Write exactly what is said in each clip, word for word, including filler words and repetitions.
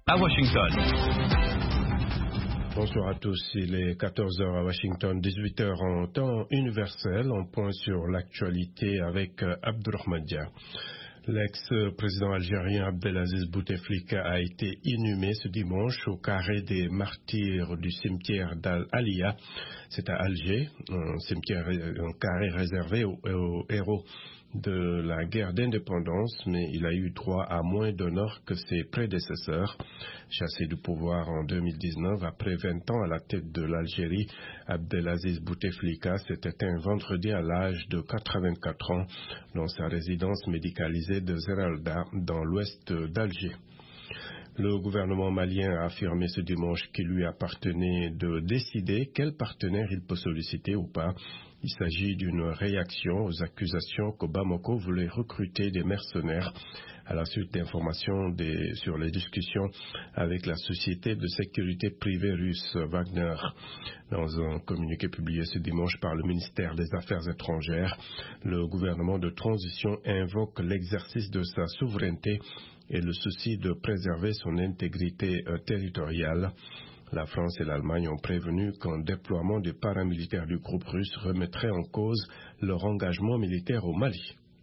à Washington. Bonsoir à tous, il est quatorze heures à Washington, dix-huit heures en temps universel. On point sur l'actualité avec Abdurrahman Dia. L'ex-président algérien Abdelaziz Bouteflika a été inhumé ce dimanche au carré des martyrs du cimetière d'Al-Aliya. C'est à Alger, un cimetière, un carré réservé aux, aux héros de la guerre d'indépendance, mais il a eu droit à moins d'honneur que ses prédécesseurs. Chassé du pouvoir en deux mille dix-neuf, après vingt ans à la tête de l'Algérie, Abdelaziz Bouteflika s'est éteint vendredi à l'âge de quatre-vingt-quatre ans dans sa résidence médicalisée de Zeralda, dans l'ouest d'Alger. Le gouvernement malien a affirmé ce dimanche qu'il lui appartenait de décider quel partenaire il peut solliciter ou pas. Il s'agit d'une réaction aux accusations que Bamako voulait recruter des mercenaires à la suite d'informations des, sur les discussions avec la société de sécurité privée russe Wagner. Dans un communiqué publié ce dimanche par le ministère des Affaires étrangères, le gouvernement de transition invoque l'exercice de sa souveraineté et le souci de préserver son intégrité euh, territoriale. La France et l'Allemagne ont prévenu qu'un déploiement des paramilitaires du groupe russe remettrait en cause leur engagement militaire au Mali.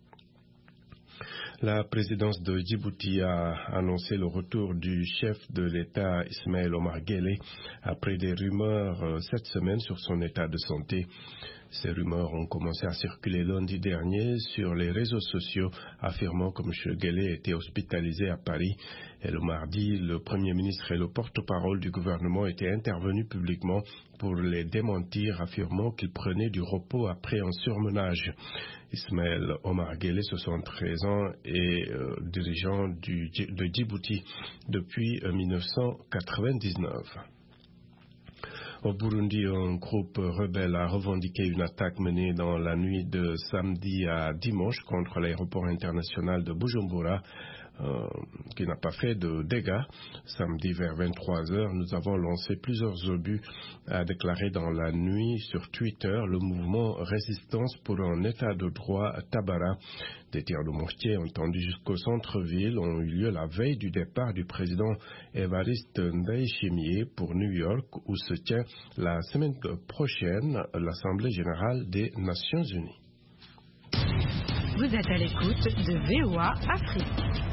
La présidence de Djibouti a annoncé le retour du chef de l'État Ismaël Omar Guelleh après des rumeurs euh, cette semaine sur son état de santé. Ces rumeurs ont commencé à circuler lundi dernier sur les réseaux sociaux, affirmant que M. Guelleh était hospitalisé à Paris. Et le mardi, le Premier ministre et le porte-parole du gouvernement étaient intervenus publiquement pour les démentir, affirmant qu'il prenait du repos après un surmenage. Ismaël Omar Guelleh, soixante-treize ans, est euh, dirigeant du, de Djibouti depuis euh, mille neuf cent quatre-vingt-dix-neuf. Au Burundi, un groupe rebelle a revendiqué une attaque menée dans la nuit de samedi à dimanche contre l'aéroport international de Bujumbura, euh, qui n'a pas fait de dégâts. Samedi vers vingt-trois heures, nous avons lancé plusieurs obus, a déclaré dans la nuit sur Twitter le mouvement Résistance pour un état de droit Tabara. Des tirs de mortier entendus jusqu'au centre-ville ont eu lieu la veille du départ du président Évariste Ndayishimiye pour New York, où se tient la semaine prochaine l'Assemblée générale des Nations unies. Vous êtes à l'écoute de V O A Afrique.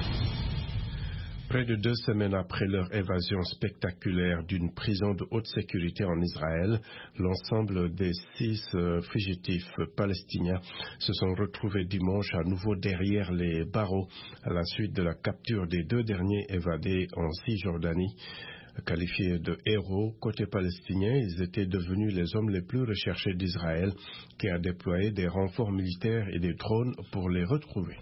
Près de deux semaines après leur évasion spectaculaire d'une prison de haute sécurité en Israël, l'ensemble des six euh, fugitifs palestiniens se sont retrouvés dimanche à nouveau derrière les barreaux à la suite de la capture des deux derniers évadés en Cisjordanie. Qualifiés de héros côté palestinien, ils étaient devenus les hommes les plus recherchés d'Israël, qui a déployé des renforts militaires et des drones pour les retrouver.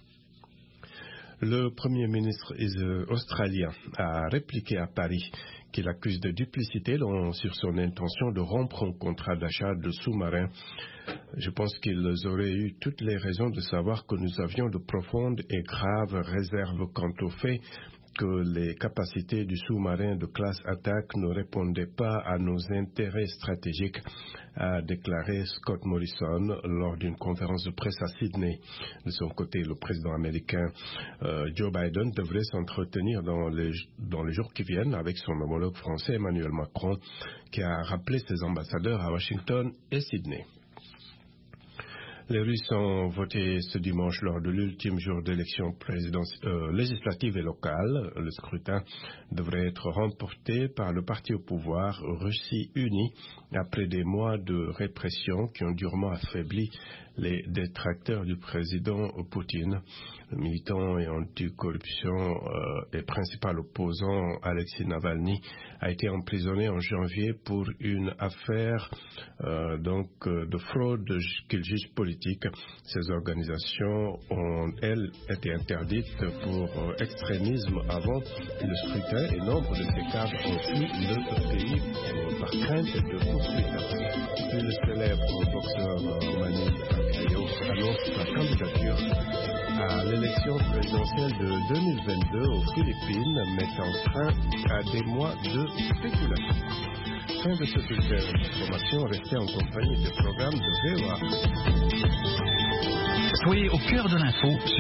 Le Premier ministre australien a répliqué à Paris qu'il accuse de duplicité dans, sur son intention de rompre un contrat d'achat de sous-marins. Je pense qu'ils auraient eu toutes les raisons de savoir que nous avions de profondes et graves réserves quant au fait que les capacités du sous-marin de classe attaque ne répondaient pas à nos intérêts stratégiques, a déclaré Scott Morrison lors d'une conférence de presse à Sydney. De son côté, le président américain euh, Joe Biden devrait s'entretenir dans les, dans les jours qui viennent avec son homologue français Emmanuel Macron, qui a rappelé ses ambassadeurs à Washington et Sydney. Les Russes ont voté ce dimanche lors de l'ultime jour d'élection euh, législative et locale. Le scrutin devrait être remporté par le parti au pouvoir Russie Unie après des mois de répression qui ont durement affaibli les détracteurs du président Poutine. Le militant et anticorruption euh, et principal opposant Alexei Navalny a été emprisonné en janvier pour une affaire euh, donc euh, de fraude qu'il juge politique. Ces organisations ont, elles, été interdites pour euh, extrémisme avant le scrutin et nombre de ces cadres ont fui le pays euh, par crainte de poursuite. Puis le célèbre boxeur euh, Manny Pacquiao annonce sa candidature à l'élection présidentielle de deux mille vingt-deux aux Philippines, mettant fin à des mois de spéculation. Fin de cette information, restez en compagnie des programmes de V O A. Soyez au cœur de l'info